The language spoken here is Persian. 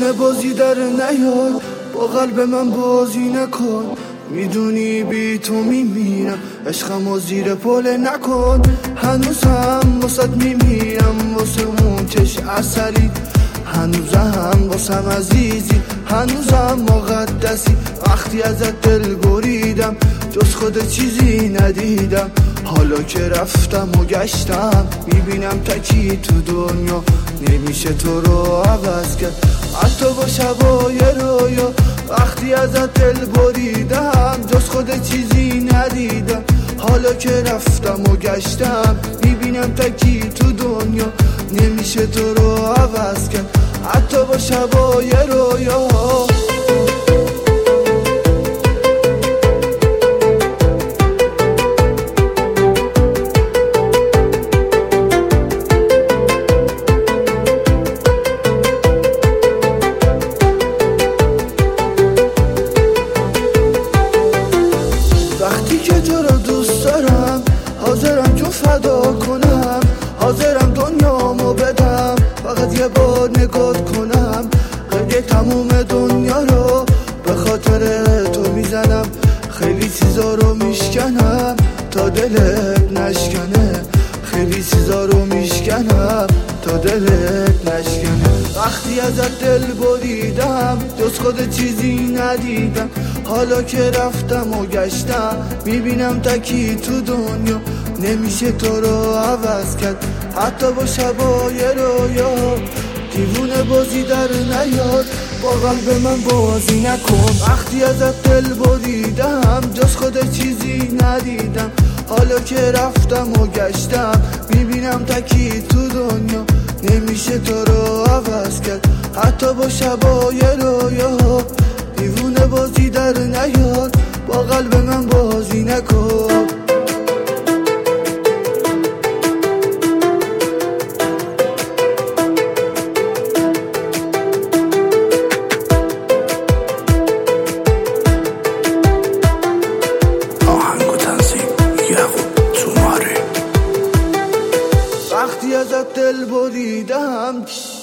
دیوونه بازی در نیار، با قلب من بازی نکن. میدونی بی تو میمیرم، عشقمو زیر پل نکن. هنوزم واسه میمیرم، واسه اون چش اصلی. هنوزم واسم عزیزی، هنوزم مقدسی. وقتی ازت دل بریدم، جز خود چیزی ندیدم. حالا که رفتم و گشتم، میبینم تکی تو دنیا. نمیشه تو رو عوض کرد، حتی با شبای رویا. وقتی ازت دل بریدم، جز خود چیزی ندیدم. حالا که رفتم و گشتم، میبینم تکی تو دنیا. نمیشه تو رو عوض کرد، حتی با شبای رویا. وقتی که تو رو دوست دارم، حاضرم جو فدا کنم. حاضرم دنیامو بدم، فقط یه بار نگات کنم. قید تموم دنیا رو به خاطر تو میزنم. خیلی چیزا رو میشکنم تا دلت نشکنه. خیلی چیزا رو میشکنم تا دلت نشکنه. وقتی ازت دل بریدم، جز خود چیزی ندیدم. حالا که رفتم و گشتم، میبینم تکی تو دنیا. نمیشه تو رو عوض کرد، حتی با شبای رویا. دیوونه بازی در نیار، با قلب من بازی نکن. وقتی ازت دل بریدم، جز خود چیزی ندیدم. حالا که رفتم و گشتم، میبینم تکی تو دنیا. نمیشه تو رو عوض کرد، حتی با شبای رویا. دیوونه بازی در نیار، با قلب من بازی نکن. وقتی ازت دل بریدم